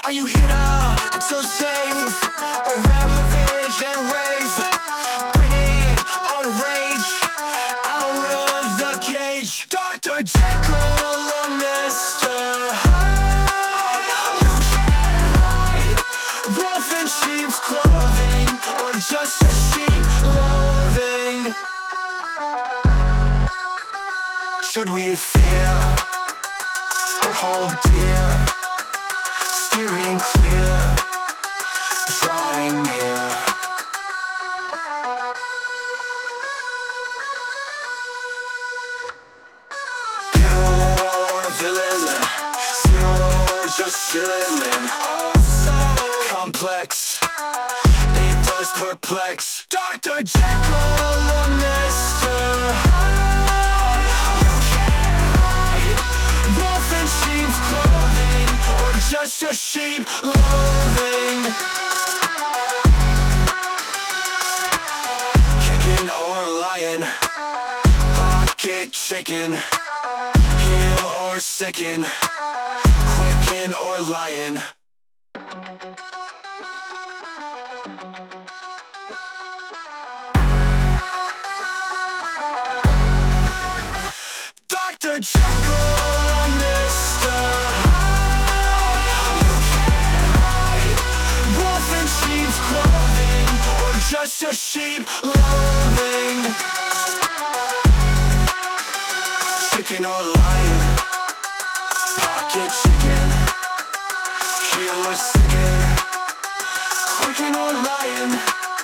Are you here now to save a ravage and rave? Bring on rage out of the cage. Dr. Jekyll and Mr. Hyde. You can't hide. Wolf in sheep's clothing, or just a sheep loathing. Should we fear or hold dear? Steering clear, drawing near. You're a villain, you're just chillin'. Oh, so complex, it does perplex. Dr. Jekyll and Mr. Hyde. You can't hide. Wolf in sheep's clothing, or just a sheep loathing. Kicking or lying, pocket chicken, heal or sicken, quicken or lying. Dr. Jekyll and Mr. Hyde. You can't hide. Wolf in sheep's clothing, or just a sheep loathing. Chicken or lion, pocket chicken, heal or sicken, quicken or lying.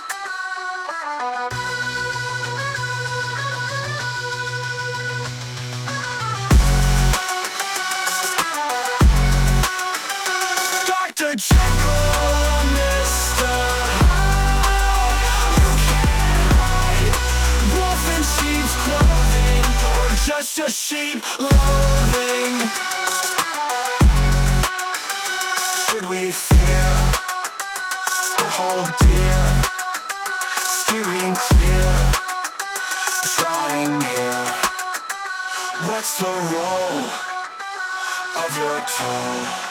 Dr. Jekyll and Mr. Hyde. You can't hide. Wolf in sheep's clothing, or just a sheep loathing. Should we fear or hold dear? Steering clear, drawing near. What's the role of your tone?